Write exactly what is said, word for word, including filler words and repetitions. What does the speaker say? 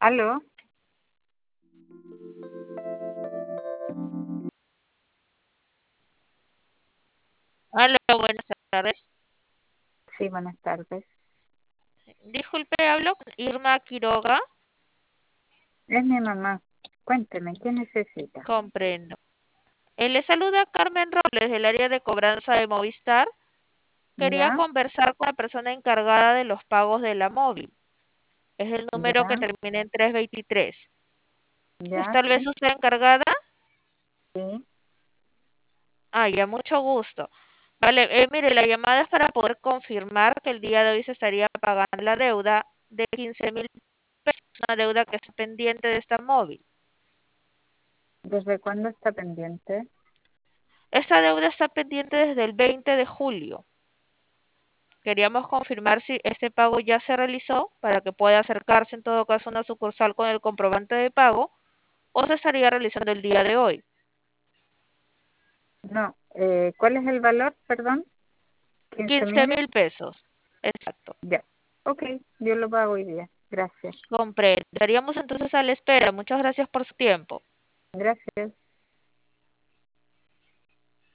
¿Aló? Hola, buenas tardes. Sí, buenas tardes. Disculpe, hablo con Irma Quiroga. Es mi mamá. Cuénteme, ¿qué necesita? Comprendo. Eh, le saluda Carmen Robles del área de cobranza de Movistar. Quería ¿Ya? conversar con la persona encargada de los pagos de la móvil. Es el número que ¿Ya? termina en trescientos veintitrés. ¿Es ¿Ya? tal vez Sí. usted encargada? Sí. Ah, ya, mucho gusto. Vale, eh, mire, la llamada es para poder confirmar que el día de hoy se estaría pagando la deuda de quince mil pesos, una deuda que está pendiente de esta móvil. ¿Desde cuándo está pendiente? Esta deuda está pendiente desde el veinte de julio. Queríamos confirmar si este pago ya se realizó para que pueda acercarse en todo caso a una sucursal con el comprobante de pago o se estaría realizando el día de hoy. No. Eh, ¿cuál es el valor? Perdón. ¿Quince quince mil? mil pesos. Exacto. Ya. Ok, yo lo pago hoy día. Gracias. Compré. Estaríamos entonces a la espera. Muchas gracias por su tiempo. Gracias.